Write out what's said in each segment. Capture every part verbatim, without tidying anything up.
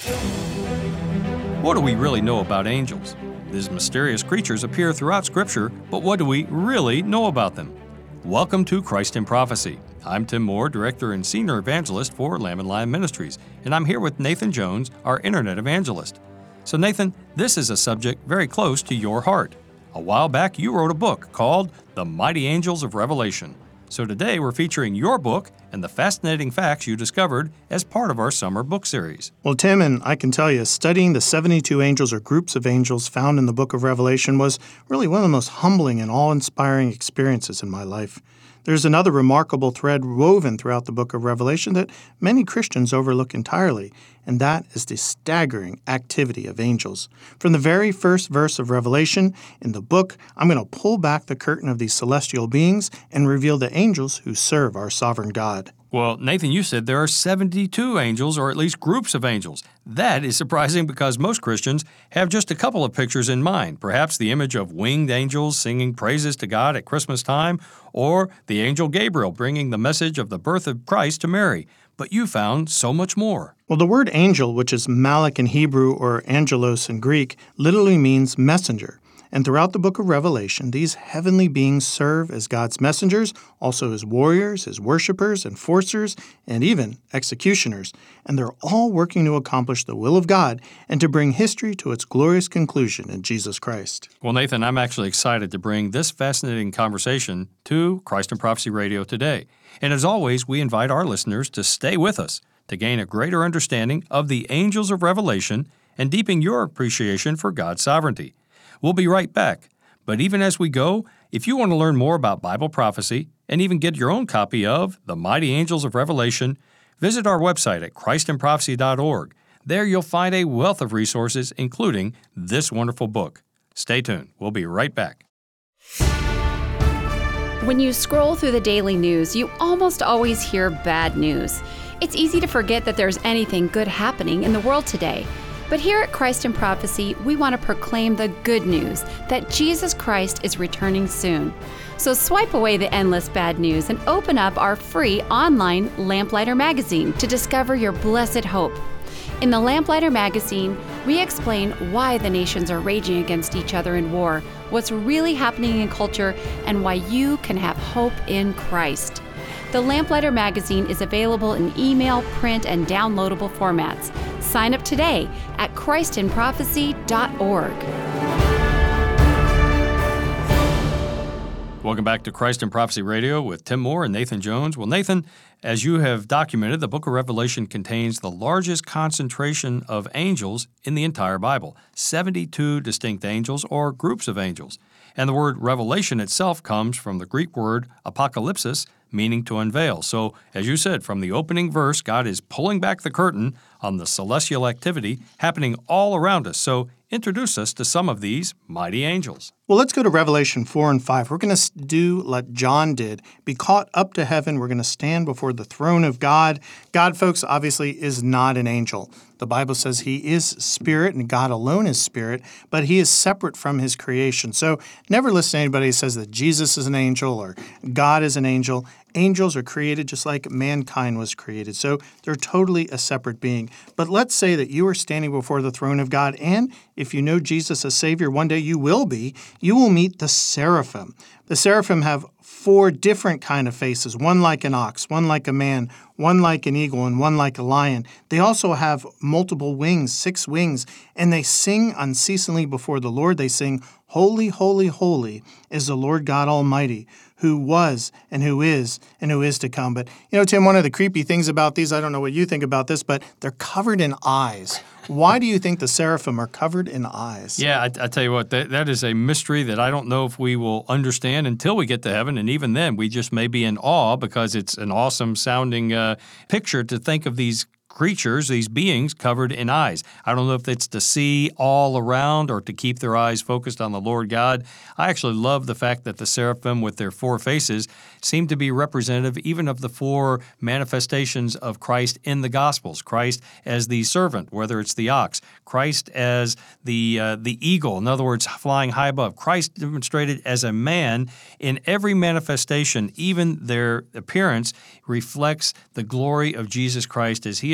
What do we really know about angels? These mysterious creatures appear throughout Scripture, but what do we really know about them? Welcome to Christ in Prophecy. I'm Tim Moore, Director and Senior Evangelist for Lamb and Lion Ministries, and I'm here with Nathan Jones, our Internet Evangelist. So Nathan, this is a subject very close to your heart. A while back, you wrote a book called The Mighty Angels of Revelation. So today, we're featuring your book and the fascinating facts you discovered as part of our summer book series. Well, Tim, and I can tell you, studying the seventy-two angels or groups of angels found in the book of Revelation was really one of the most humbling and awe-inspiring experiences in my life. There's another remarkable thread woven throughout the book of Revelation that many Christians overlook entirely, and that is the staggering activity of angels. From the very first verse of Revelation in the book, I'm going to pull back the curtain of these celestial beings and reveal the angels who serve our sovereign God. Well, Nathan, you said there are seventy-two angels, or at least groups of angels. That is surprising because most Christians have just a couple of pictures in mind. Perhaps the image of winged angels singing praises to God at Christmas time, or the angel Gabriel bringing the message of the birth of Christ to Mary. But you found so much more. Well, the word angel, which is malak in Hebrew or angelos in Greek, literally means messenger. And throughout the book of Revelation, these heavenly beings serve as God's messengers, also as warriors, as worshipers, enforcers, and even executioners. And they're all working to accomplish the will of God and to bring history to its glorious conclusion in Jesus Christ. Well, Nathan, I'm actually excited to bring this fascinating conversation to Christ in Prophecy Radio today. And as always, we invite our listeners to stay with us to gain a greater understanding of the angels of Revelation and deepen your appreciation for God's sovereignty. We'll be right back. But even as we go, if you want to learn more about Bible prophecy and even get your own copy of The Mighty Angels of Revelation, visit our website at christ in prophecy dot org. There you'll find a wealth of resources, including this wonderful book. Stay tuned. We'll be right back. When you scroll through the daily news, you almost always hear bad news. It's easy to forget that there's anything good happening in the world today. But here at Christ in Prophecy, we want to proclaim the good news that Jesus Christ is returning soon. So swipe away the endless bad news and open up our free online Lamplighter magazine to discover your blessed hope. In the Lamplighter magazine, we explain why the nations are raging against each other in war, what's really happening in culture, and why you can have hope in Christ. The Lamplighter magazine is available in email, print, and downloadable formats. Sign up today at christ in prophecy dot org. Welcome back to Christ in Prophecy Radio with Tim Moore and Nathan Jones. Well, Nathan, as you have documented, the book of Revelation contains the largest concentration of angels in the entire Bible, seventy-two distinct angels or groups of angels. And the word revelation itself comes from the Greek word apocalypsis, meaning to unveil. So, as you said, from the opening verse, God is pulling back the curtain on the celestial activity happening all around us. So, introduce us to some of these mighty angels. Well, let's go to Revelation four and five. We're going to do like John did, be caught up to heaven. We're going to stand before the throne of God. God, folks, obviously is not an angel. The Bible says he is spirit, and God alone is spirit, but he is separate from his creation. So never listen to anybody who says that Jesus is an angel or God is an angel. Angels are created just like mankind was created. So they're totally a separate being. But let's say that you are standing before the throne of God, and if you know Jesus as Savior, one day you will be, you will meet the seraphim. The seraphim have four different kind of faces, one like an ox, one like a man, one like an eagle, and one like a lion. They also have multiple wings, six wings, and they sing unceasingly before the Lord. They sing, "Holy, holy, holy is the Lord God Almighty, who was and who is and who is to come." But, you know, Tim, one of the creepy things about these, I don't know what you think about this, but they're covered in eyes. Why do you think the seraphim are covered in eyes? Yeah, I, I tell you what, that, that is a mystery that I don't know if we will understand until we get to heaven, and even then we just may be in awe because it's an awesome sounding uh, picture to think of these creatures, these beings covered in eyes. I don't know if it's to see all around or to keep their eyes focused on the Lord God. I actually love the fact that the seraphim with their four faces seem to be representative even of the four manifestations of Christ in the Gospels. Christ as the servant, whether it's the ox. Christ as the uh, the eagle, in other words, flying high above. Christ demonstrated as a man in every manifestation, even their appearance reflects the glory of Jesus Christ as he is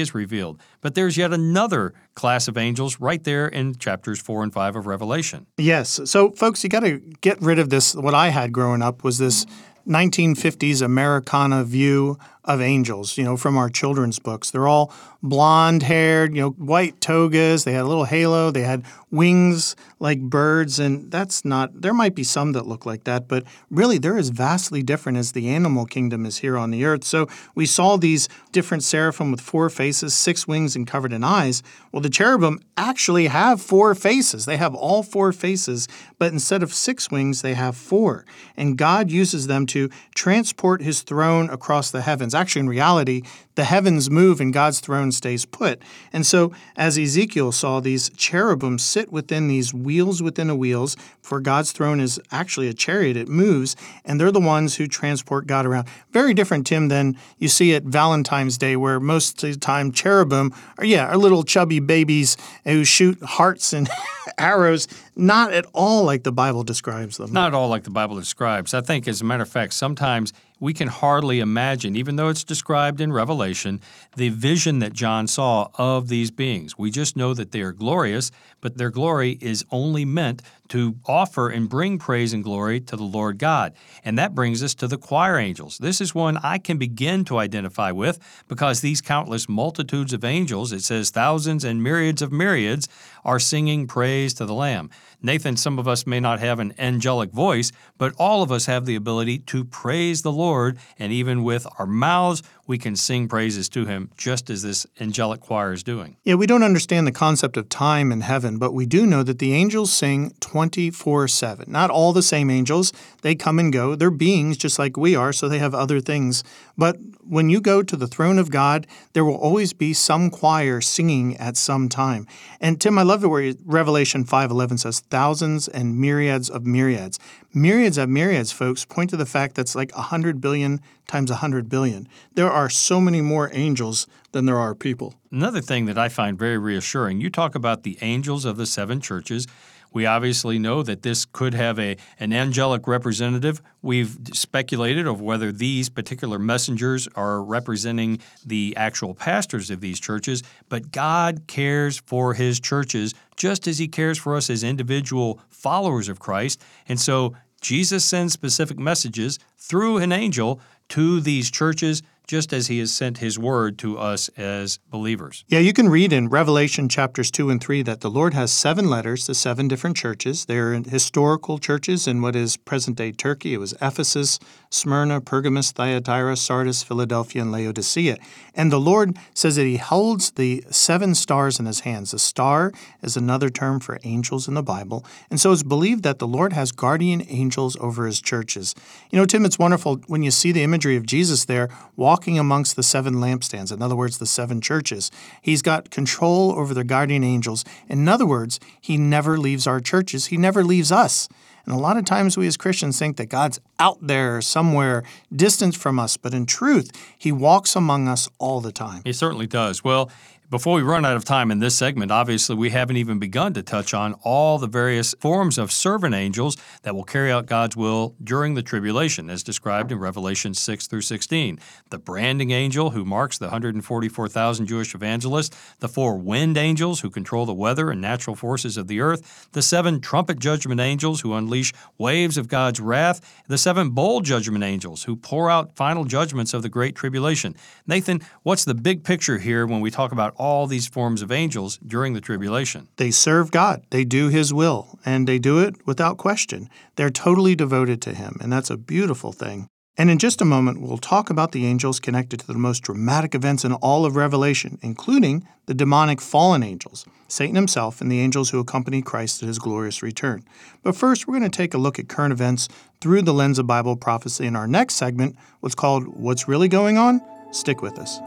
is revealed. But there's yet another class of angels right there in chapters four and five of Revelation. Yes. So, folks, you got to get rid of this. What I had growing up was this nineteen fifties Americana view of angels, you know, from our children's books. They're all blonde-haired, you know, white togas. They had a little halo. They had wings like birds, and that's not – there might be some that look like that, but really they're as vastly different as the animal kingdom is here on the earth. So we saw these different seraphim with four faces, six wings, and covered in eyes. Well, the cherubim actually have four faces. They have all four faces, but instead of six wings, they have four. And God uses them to transport his throne across the heavens. Actually, in reality, the heavens move and God's throne stays put. And so, as Ezekiel saw, these cherubim sit within these wheels within the wheels, for God's throne is actually a chariot. It moves, and they're the ones who transport God around. Very different, Tim, than you see at Valentine's Day, where most of the time cherubim are, yeah, are little chubby babies who shoot hearts and arrows. Not at all like the Bible describes them. Not at all like the Bible describes. I think, as a matter of fact, sometimes we can hardly imagine, even though it's described in Revelation, the vision that John saw of these beings. We just know that they are glorious, but their glory is only meant to offer and bring praise and glory to the Lord God. And that brings us to the choir angels. This is one I can begin to identify with because these countless multitudes of angels, it says thousands and myriads of myriads, are singing praise to the Lamb. Nathan, some of us may not have an angelic voice, but all of us have the ability to praise the Lord, and even with our mouths, we can sing praises to him, just as this angelic choir is doing. Yeah, we don't understand the concept of time in heaven, but we do know that the angels sing twenty-four seven. Not all the same angels. They come and go. They're beings just like we are, so they have other things. But when you go to the throne of God, there will always be some choir singing at some time. And Tim, I love it where Revelation five eleven says thousands and myriads of myriads. Myriads of myriads, folks, point to the fact that's like one hundred billion times one hundred billion. There are so many more angels than there are people. Another thing that I find very reassuring, you talk about the angels of the seven churches. We obviously know that this could have a an angelic representative. We've speculated of whether these particular messengers are representing the actual pastors of these churches, but God cares for his churches just as he cares for us as individual followers of Christ. And so Jesus sends specific messages through an angel to these churches, just as he has sent his word to us as believers. Yeah, you can read in Revelation chapters two and three that the Lord has seven letters to seven different churches. They're historical churches in what is present-day Turkey. It was Ephesus, Smyrna, Pergamos, Thyatira, Sardis, Philadelphia, and Laodicea. And the Lord says that he holds the seven stars in his hands. A star is another term for angels in the Bible. And so it's believed that the Lord has guardian angels over his churches. You know, Tim, it's wonderful when you see the imagery of Jesus there walking walking amongst the seven lampstands, in other words, the seven churches. He's got control over the guardian angels. In other words, he never leaves our churches. He never leaves us. And a lot of times we as Christians think that God's out there somewhere distant from us, but in truth, he walks among us all the time. He certainly does. Well, before we run out of time in this segment, obviously we haven't even begun to touch on all the various forms of servant angels that will carry out God's will during the tribulation, as described in Revelation six through sixteen. The branding angel, who marks the one hundred forty-four thousand Jewish evangelists, the four wind angels, who control the weather and natural forces of the earth, the seven trumpet judgment angels, who unleash waves of God's wrath, the seven bowl judgment angels, who pour out final judgments of the great tribulation. Nathan, what's the big picture here when we talk about all these forms of angels during the tribulation? They serve God. They do his will, and they do it without question. They're totally devoted to him, and that's a beautiful thing. And in just a moment, we'll talk about the angels connected to the most dramatic events in all of Revelation, including the demonic fallen angels, Satan himself, and the angels who accompany Christ at his glorious return. But first, we're going to take a look at current events through the lens of Bible prophecy. In our next segment, what's called What's Really Going On? Stick with us.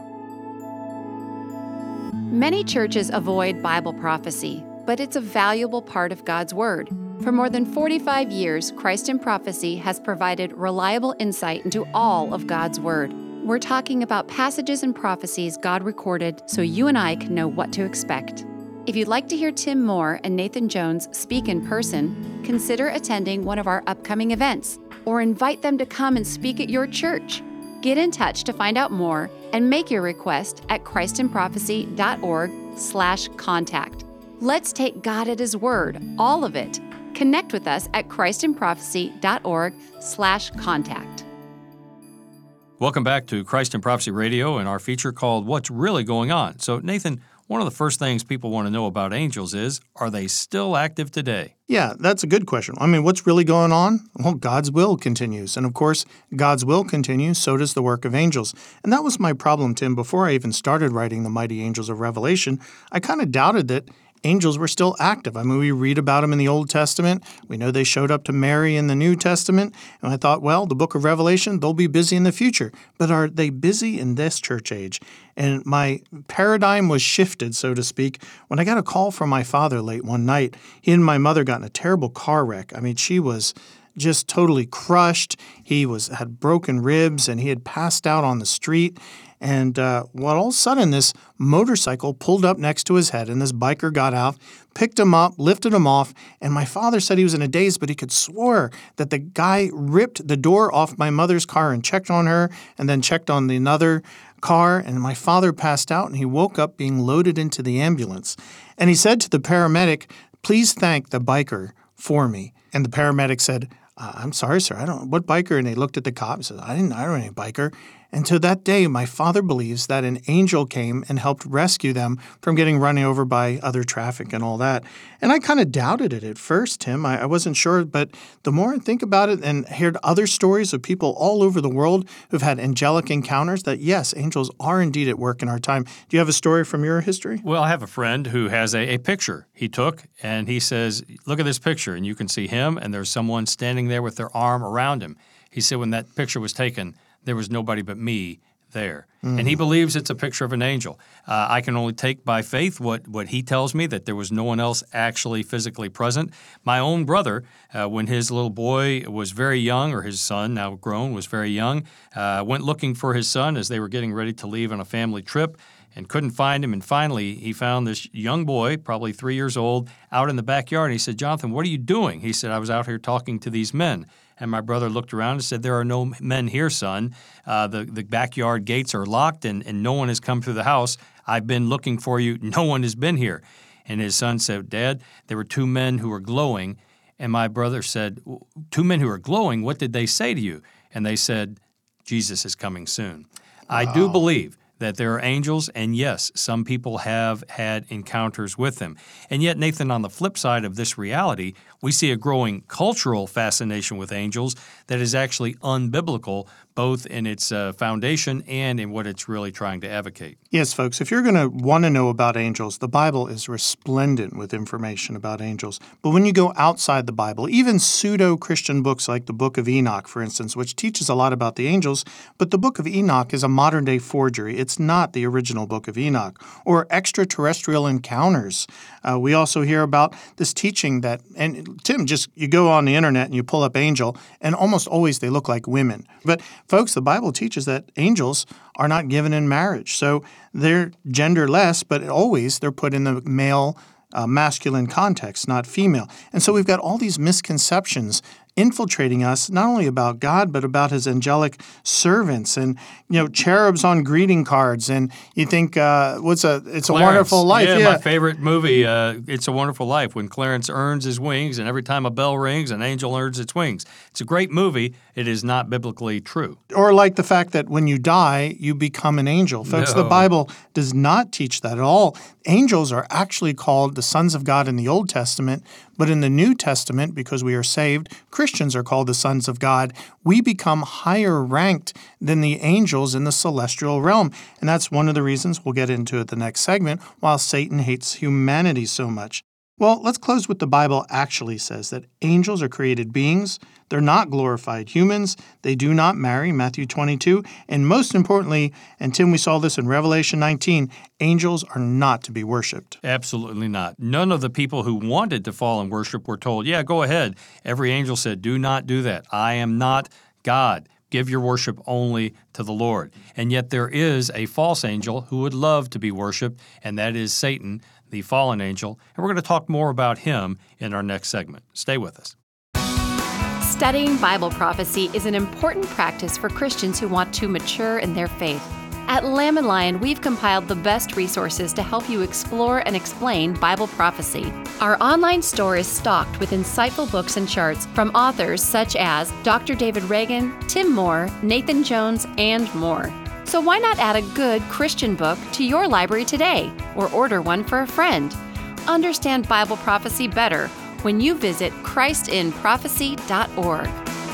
Many churches avoid Bible prophecy, but it's a valuable part of God's Word. For more than forty-five years, Christ in Prophecy has provided reliable insight into all of God's Word. We're talking about passages and prophecies God recorded so you and I can know what to expect. If you'd like to hear Tim Moore and Nathan Jones speak in person, consider attending one of our upcoming events or invite them to come and speak at your church. Get in touch to find out more and make your request at christinprophecy.org slash contact. Let's take God at His word, all of it. Connect with us at christinprophecy.org slash contact. Welcome back to Christ in Prophecy Radio and our feature called What's Really Going On? So, Nathan, one of the first things people want to know about angels is, are they still active today? Yeah, that's a good question. I mean, what's really going on? Well, God's will continues. And of course, God's will continues, so does the work of angels. And that was my problem, Tim. Before I even started writing the Mighty Angels of Revelation, I kind of doubted that angels were still active. I mean, we read about them in the Old Testament. We know they showed up to Mary in the New Testament. And I thought, well, the book of Revelation, they'll be busy in the future. But are they busy in this church age? And my paradigm was shifted, so to speak, when I got a call from my father late one night. He and my mother got in a terrible car wreck. I mean, she was just totally crushed. He was had broken ribs, and he had passed out on the street. And uh, well, all of a sudden, this motorcycle pulled up next to his head, and this biker got out, picked him up, lifted him off, and my father said he was in a daze, but he could swear that the guy ripped the door off my mother's car and checked on her, and then checked on the another car, and my father passed out, and he woke up being loaded into the ambulance. And he said to the paramedic, "Please thank the biker for me." And the paramedic said, uh, "I'm sorry, sir, I don't, what biker?" And they looked at the cop and said, I didn't, I don't know any biker. And to that day, my father believes that an angel came and helped rescue them from getting run over by other traffic and all that. And I kind of doubted it at first, Tim. I, I wasn't sure, but the more I think about it and heard other stories of people all over the world who've had angelic encounters, that yes, angels are indeed at work in our time. Do you have a story from your history? Well, I have a friend who has a, a picture he took, and he says, look at this picture, and you can see him, and there's someone standing there with their arm around him. He said when that picture was taken, there was nobody but me there. Mm-hmm. And he believes it's a picture of an angel. Uh, I can only take by faith what, what he tells me, that there was no one else actually physically present. My own brother, uh, when his little boy was very young, or his son, now grown, was very young, uh, went looking for his son as they were getting ready to leave on a family trip and couldn't find him. And finally, he found this young boy, probably three years old, out in the backyard. And he said, "Jonathan, what are you doing?" He said, "I was out here talking to these men." And my brother looked around and said, "There are no men here, son. Uh, the, the backyard gates are locked and, and no one has come through the house. I've been looking for you. No one has been here." And his son said, "Dad, there were two men who were glowing." And my brother said, "Two men who are glowing? What did they say to you?" And they said, "Jesus is coming soon." Wow. I do believe that there are angels, and yes, some people have had encounters with them. And yet, Nathan, on the flip side of this reality, we see a growing cultural fascination with angels that is actually unbiblical, both in its uh, foundation and in what it's really trying to advocate. Yes, folks, if you're going to want to know about angels, the Bible is resplendent with information about angels. But when you go outside the Bible, even pseudo-Christian books like the Book of Enoch, for instance, which teaches a lot about the angels, but the Book of Enoch is a modern-day forgery. It's not the original Book of Enoch. Or extraterrestrial encounters. Uh, we also hear about this teaching that, and Tim, just you go on the internet and you pull up angel, and almost always they look like women. But folks, the Bible teaches that angels are not given in marriage. So they're genderless, but always they're put in the male, uh, masculine context, not female. And so we've got all these misconceptions infiltrating us, not only about God, but about his angelic servants and, you know, cherubs on greeting cards. And you think, uh, what's a, It's Clarence. a Wonderful Life. Yeah, yeah. my favorite movie, uh, It's a Wonderful Life, when Clarence earns his wings, and every time a bell rings, an angel earns its wings. It's a great movie. It is not biblically true. Or like the fact that when you die, you become an angel. Folks, No. the Bible does not teach that at all. Angels are actually called the sons of God in the Old Testament, but in the New Testament, because we are saved, Christians are called the sons of God. We become higher ranked than the angels in the celestial realm. And that's one of the reasons, we'll get into it the next segment, why Satan hates humanity so much. Well, let's close with the Bible actually says that angels are created beings. They're not glorified humans. They do not marry, Matthew twenty-two. And most importantly, and Tim, we saw this in Revelation nineteen, angels are not to be worshipped. Absolutely not. None of the people who wanted to fall in worship were told, yeah, go ahead. Every angel said, do not do that. I am not God. Give your worship only to the Lord. And yet there is a false angel who would love to be worshiped, and that is Satan, the fallen angel. And we're going to talk more about him in our next segment. Stay with us. Studying Bible prophecy is an important practice for Christians who want to mature in their faith. At Lamb and Lion, we've compiled the best resources to help you explore and explain Bible prophecy. Our online store is stocked with insightful books and charts from authors such as Doctor David Reagan, Tim Moore, Nathan Jones, and more. So why not add a good Christian book to your library today, or order one for a friend? Understand Bible prophecy better when you visit Christ in Prophecy dot org.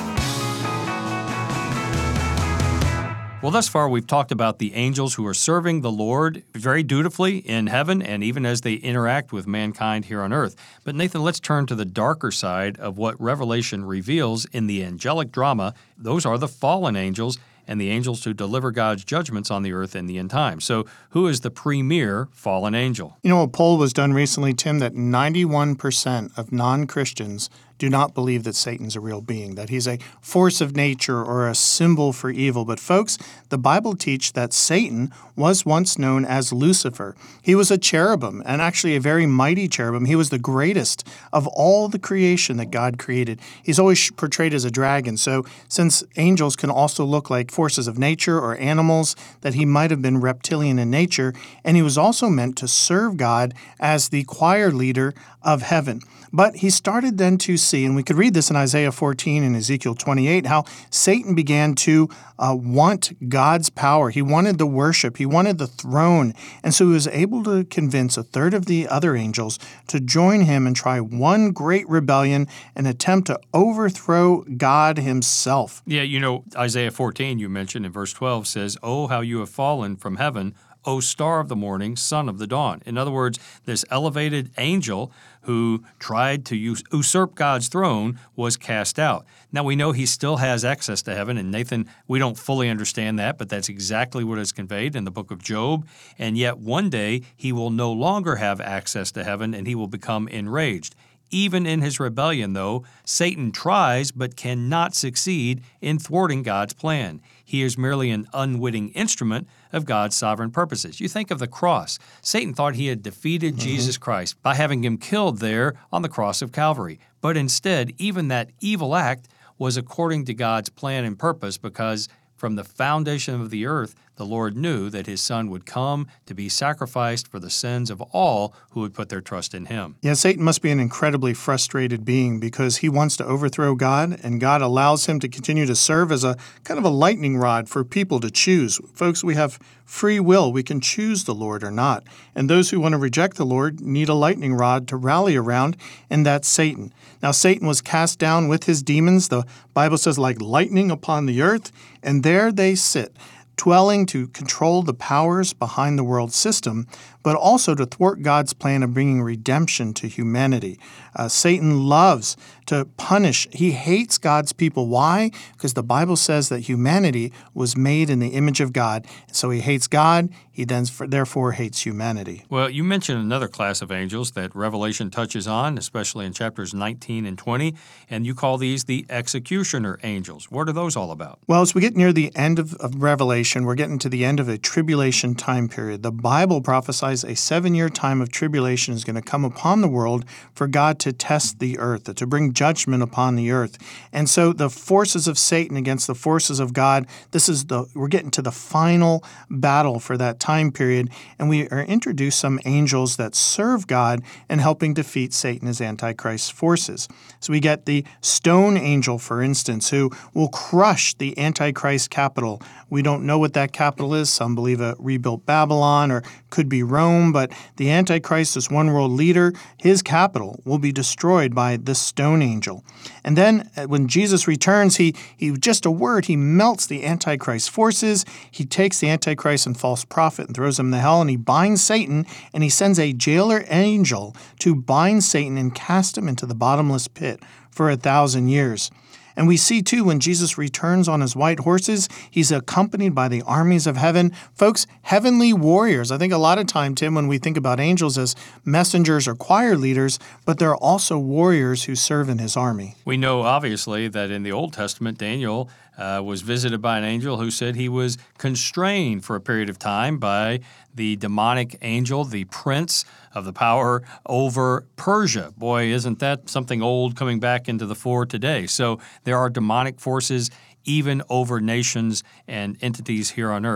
Well, thus far, we've talked about the angels who are serving the Lord very dutifully in heaven and even as they interact with mankind here on earth. But Nathan, let's turn to the darker side of what Revelation reveals in the angelic drama. Those are the fallen angels and the angels who deliver God's judgments on the earth in the end time. So who is the premier fallen angel? You know, a poll was done recently, Tim, that ninety-one percent of non-Christians do not believe that Satan's a real being, that he's a force of nature or a symbol for evil. But folks, the Bible teaches that Satan was once known as Lucifer. He was a cherubim, and actually a very mighty cherubim. He was the greatest of all the creation that God created. He's always portrayed as a dragon. So since angels can also look like forces of nature or animals, that he might have been reptilian in nature, and he was also meant to serve God as the choir leader of heaven. But he started then to see, and we could read this in Isaiah fourteen and Ezekiel twenty-eight, how Satan began to uh, want God's power. He wanted the worship. He wanted the throne. And so he was able to convince a third of the other angels to join him and try one great rebellion and attempt to overthrow God himself. Yeah, you know, Isaiah fourteen, you mentioned in verse twelve, says, "Oh, how you have fallen from heaven, O star of the morning, son of the dawn." In other words, this elevated angel who tried to usurp God's throne was cast out. Now, we know he still has access to heaven, and Nathan, we don't fully understand that, but that's exactly what is conveyed in the book of Job. And yet one day he will no longer have access to heaven, and he will become enraged. Even in his rebellion, though, Satan tries but cannot succeed in thwarting God's plan. He is merely an unwitting instrument of God's sovereign purposes. You think of the cross. Satan thought he had defeated mm-hmm. Jesus Christ by having him killed there on the cross of Calvary. But instead, even that evil act was according to God's plan and purpose, because from the foundation of the earth, the Lord knew that his Son would come to be sacrificed for the sins of all who would put their trust in him. Yeah, Satan must be an incredibly frustrated being because he wants to overthrow God, and God allows him to continue to serve as a kind of a lightning rod for people to choose. Folks, we have free will. We can choose the Lord or not. And those who want to reject the Lord need a lightning rod to rally around, and that's Satan. Now, Satan was cast down with his demons, the Bible says, like lightning upon the earth, and there they sit, dwelling to control the powers behind the world system, but also to thwart God's plan of bringing redemption to humanity. Uh, Satan loves to punish. He hates God's people. Why? Because the Bible says that humanity was made in the image of God. So he hates God. He then therefore hates humanity. Well, you mentioned another class of angels that Revelation touches on, especially in chapters nineteen and twenty, and you call these the executioner angels. What are those all about? Well, as we get near the end of, of Revelation, we're getting to the end of a tribulation time period. The Bible prophesies a seven-year time of tribulation is going to come upon the world for God to test the earth, to bring judgment upon the earth. And so the forces of Satan against the forces of God, this is the we're getting to the final battle for that time period, and we are introduced some angels that serve God in helping defeat Satan as Antichrist's forces. So we get the stone angel, for instance, who will crush the Antichrist capital. We don't know what that capital is. Some believe a rebuilt Babylon or could be Rome, but the Antichrist, this one world leader, his capital will be destroyed by the stone angel. And then when Jesus returns, he, he just a word, he melts the Antichrist forces. He takes the Antichrist and false prophet and throws him in the hell, and he binds Satan, and he sends a jailer angel to bind Satan and cast him into the bottomless pit for a thousand years. And we see, too, when Jesus returns on his white horses, he's accompanied by the armies of heaven. Folks, heavenly warriors. I think a lot of time, Tim, when we think about angels as messengers or choir leaders, but they're also warriors who serve in his army. We know, obviously, that in the Old Testament, Daniel uh, was visited by an angel who said he was constrained for a period of time by the demonic angel, the prince of the power over Persia. Boy, isn't that something old coming back into the fore today? So there are demonic forces even over nations and entities here on earth.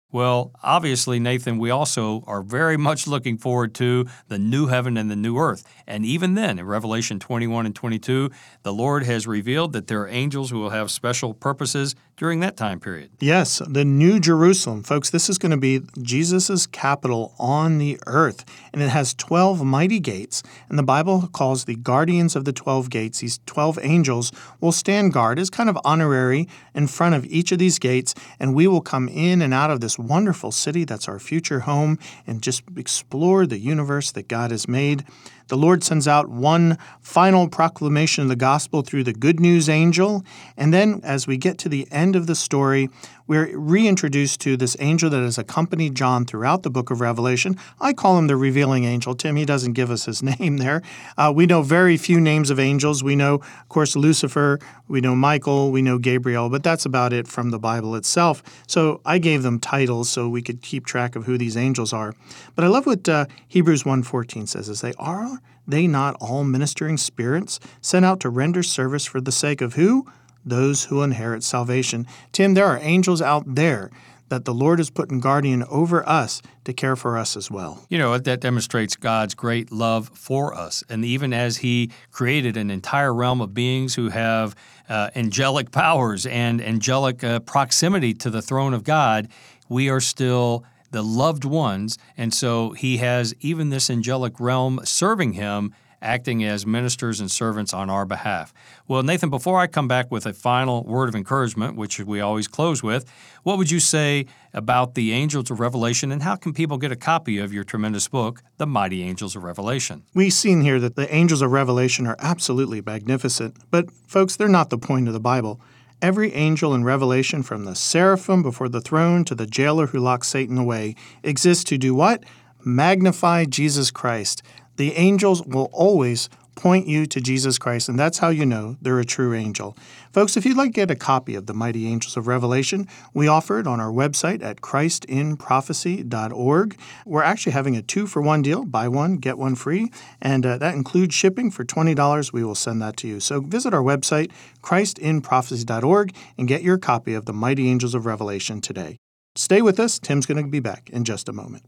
Well, obviously, Nathan, we also are very much looking forward to the new heaven and the new earth. And even then, in Revelation twenty-one and twenty-two, the Lord has revealed that there are angels who will have special purposes during that time period. Yes, the New Jerusalem. Folks, this is going to be Jesus' capital on the earth, and it has twelve mighty gates, and the Bible calls the guardians of the twelve gates. These twelve angels will stand guard as kind of honorary in front of each of these gates, and we will come in and out of this wonderful city that's our future home and just explore the universe that God has made. The Lord sends out one final proclamation of the gospel through the good news angel. And then as we get to the end of the story, we're reintroduced to this angel that has accompanied John throughout the book of Revelation. I call him the revealing angel. Tim, he doesn't give us his name there. Uh, we know very few names of angels. We know, of course, Lucifer, we know Michael, we know Gabriel, but that's about it from the Bible itself. So I gave them titles so we could keep track of who these angels are. But I love what uh, Hebrews one fourteen says, is they are they not all ministering spirits sent out to render service for the sake of who? Those who inherit salvation. Tim, there are angels out there that the Lord has put in guardian over us to care for us as well. You know, that demonstrates God's great love for us. And even as He created an entire realm of beings who have uh, angelic powers and angelic uh, proximity to the throne of God, we are still the loved ones. And so He has even this angelic realm serving Him, acting as ministers and servants on our behalf. Well, Nathan, before I come back with a final word of encouragement, which we always close with, what would you say about the Angels of Revelation, and how can people get a copy of your tremendous book, The Mighty Angels of Revelation? We've seen here that the angels of Revelation are absolutely magnificent, but folks, they're not the point of the Bible. Every angel in Revelation, from the seraphim before the throne to the jailer who locks Satan away, exists to do what? Magnify Jesus Christ. The angels will always point you to Jesus Christ, and that's how you know they're a true angel. Folks, if you'd like to get a copy of the Mighty Angels of Revelation, we offer it on our website at christ in prophecy dot org. We're actually having a two-for-one deal, buy one, get one free, and uh, that includes shipping. For twenty dollars, we will send that to you. So visit our website, christ in prophecy dot org, and get your copy of the Mighty Angels of Revelation today. Stay with us. Tim's going to be back in just a moment.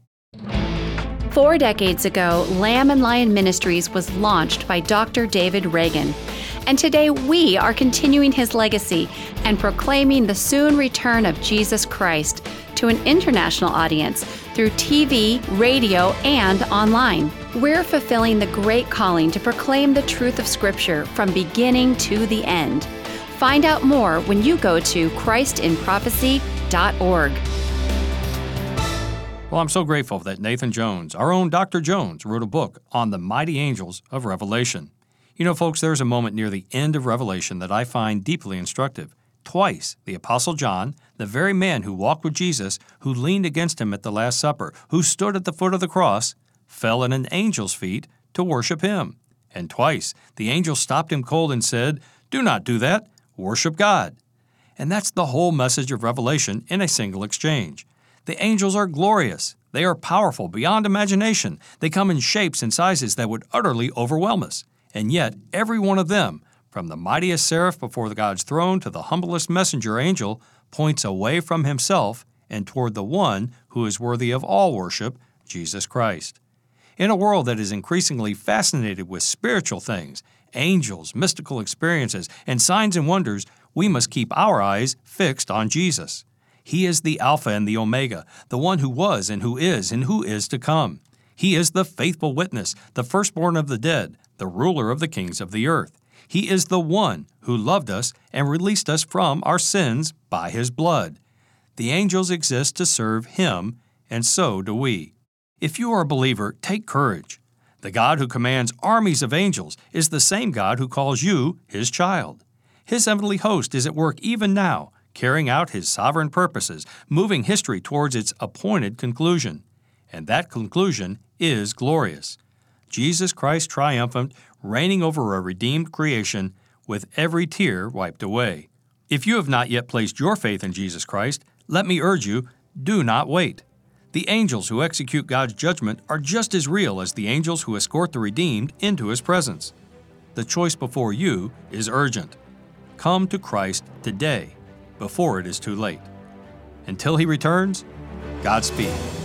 Four decades ago, Lamb and Lion Ministries was launched by Doctor David Reagan. And today we are continuing his legacy and proclaiming the soon return of Jesus Christ to an international audience through T V, radio, and online. We're fulfilling the great calling to proclaim the truth of Scripture from beginning to the end. Find out more when you go to christ in prophecy dot org. Well, I'm so grateful that Nathan Jones, our own Doctor Jones, wrote a book on the mighty angels of Revelation. You know, folks, there's a moment near the end of Revelation that I find deeply instructive. Twice, the Apostle John, the very man who walked with Jesus, who leaned against him at the Last Supper, who stood at the foot of the cross, fell at an angel's feet to worship him. And twice, the angel stopped him cold and said, "Do not do that. Worship God." And that's the whole message of Revelation in a single exchange. The angels are glorious. They are powerful beyond imagination. They come in shapes and sizes that would utterly overwhelm us. And yet, every one of them, from the mightiest seraph before the God's throne to the humblest messenger angel, points away from himself and toward the one who is worthy of all worship, Jesus Christ. In a world that is increasingly fascinated with spiritual things, angels, mystical experiences, and signs and wonders, we must keep our eyes fixed on Jesus. He is the Alpha and the Omega, the one who was and who is and who is to come. He is the faithful witness, the firstborn of the dead, the ruler of the kings of the earth. He is the one who loved us and released us from our sins by His blood. The angels exist to serve Him, and so do we. If you are a believer, take courage. The God who commands armies of angels is the same God who calls you His child. His heavenly host is at work even now, carrying out His sovereign purposes, moving history towards its appointed conclusion. And that conclusion is glorious. Jesus Christ triumphant, reigning over a redeemed creation, with every tear wiped away. If you have not yet placed your faith in Jesus Christ, let me urge you, do not wait. The angels who execute God's judgment are just as real as the angels who escort the redeemed into His presence. The choice before you is urgent. Come to Christ today, before it is too late. Until He returns, Godspeed.